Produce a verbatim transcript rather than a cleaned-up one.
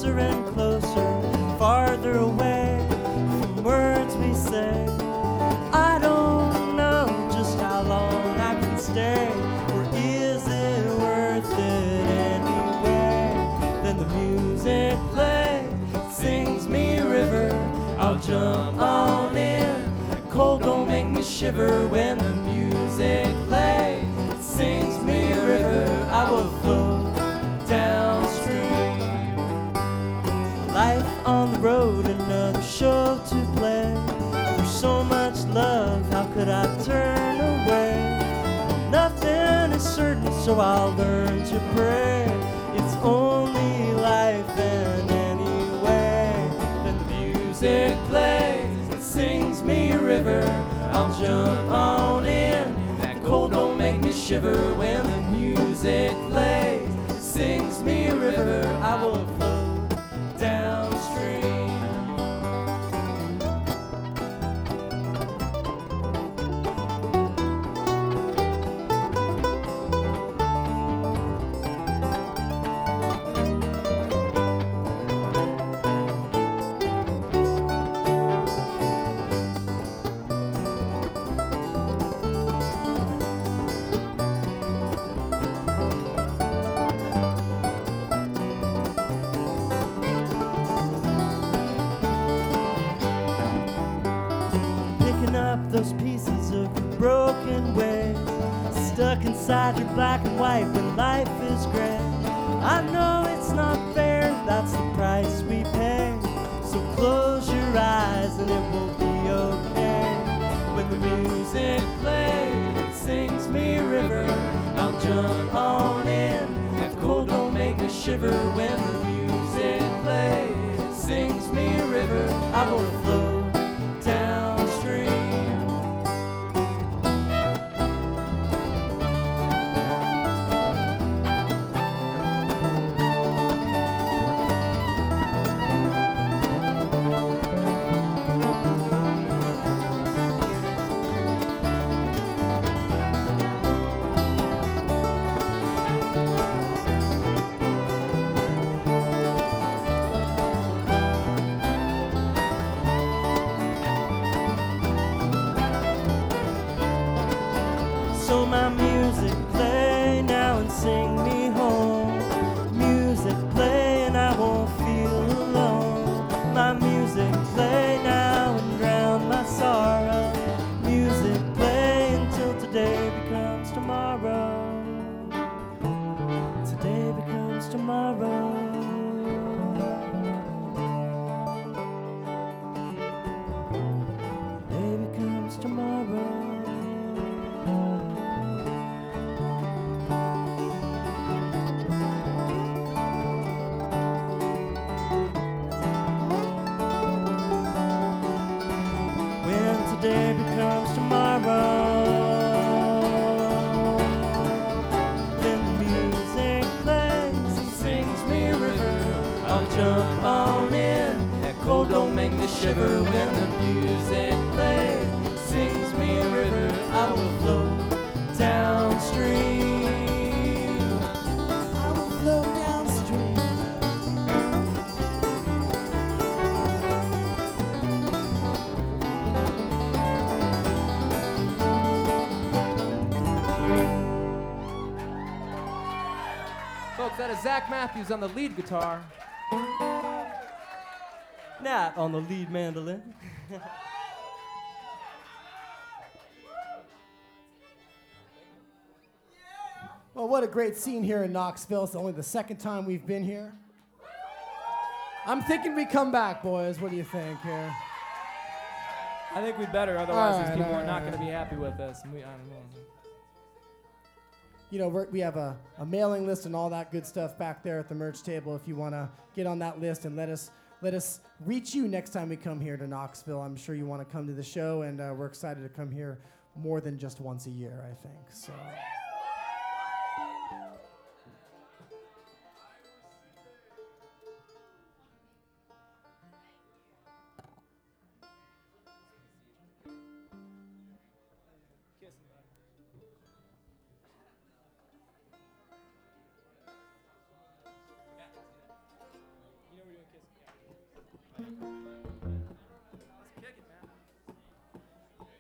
closer and closer, farther away from words we say. I don't know just how long I can stay, or is it worth it anyway? Then the music plays, sings me a river, I'll jump on in. Cold don't make me shiver when the music plays, sings me a river, I will float downstream. Life on the road, another show to play. There's so much love, how could I turn away? Well, nothing is certain, so I'll learn to pray. It's only life, and anyway, then the music plays, it sings me a river, I'll jump on in. That cold don't make me shiver when the music plays, it sings me a river, I will float downstream. Those pieces of broken ways, stuck inside your black and white when life is gray. I know it's not fair, that's the price we pay. So close your eyes and it will be okay. When the music plays, it sings me a river, I'll jump on in. That cold don't make me shiver when the music plays, it sings me a river, I will float downstream. So my music play now and sing me home. Music play and I won't feel alone. My music play now and drown my sorrow. Music play until today becomes tomorrow. Today becomes tomorrow. Today becomes tomorrow. Today becomes tomorrow. Then the music plays and sings me a river, I'll jump on in. That cold don't make me shiver when the music plays, sings me a river, I will float downstream. I will float downstream. Folks, that is Zach Matthews on the lead guitar. Nat on the lead mandolin. Well, what a great scene here in Knoxville. It's only the second time we've been here. I'm thinking we come back, boys. What do you think here? I think we better, otherwise All these right, people all are not right. going to be happy with us. And we, I don't know. You know, we're, we have a, a mailing list and all that good stuff back there at the merch table. If you want to get on that list and let us let us reach you next time we come here to Knoxville. I'm sure you want to come to the show, and uh, we're excited to come here more than just once a year, I think. So.